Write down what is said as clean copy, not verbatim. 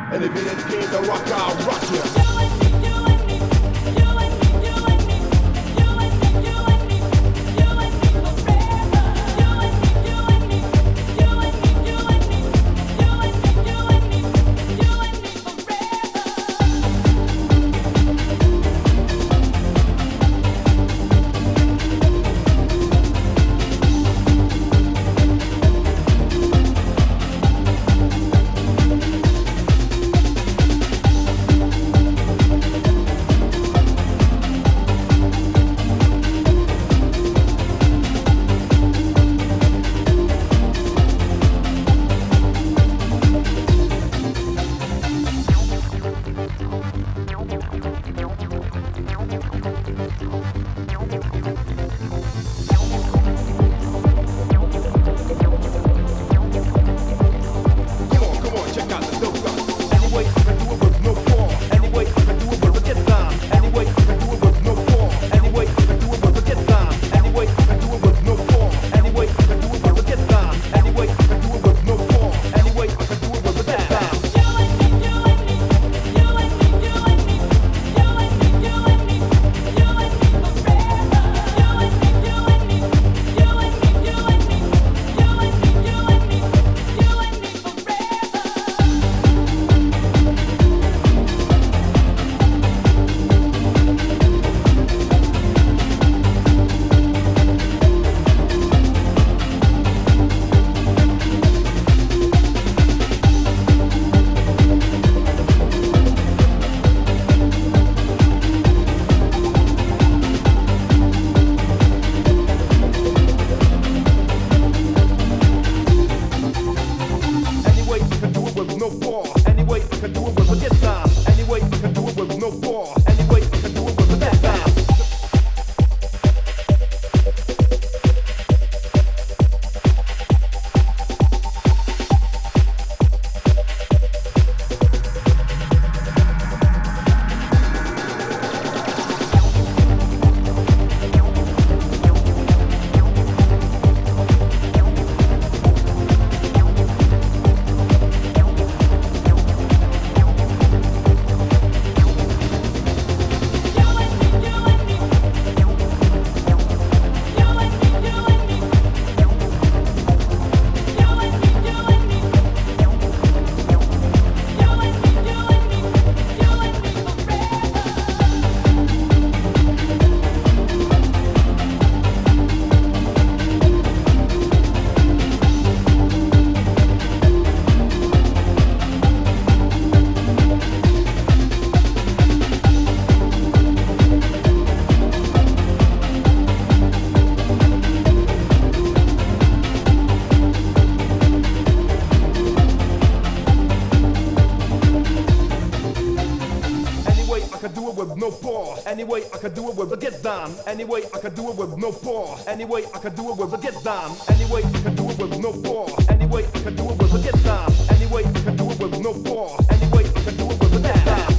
And if it ain't scared to rock, I'll rock you. Anyway, I could do it with a get down. Anyway, I could do it with no pause. Anyway, I could do it with a get down. Anyway, I could do it with no pause. Anyway, I could do it with a get down. Anyway, I could do it with no pause. Anyway, I could do it with a get down.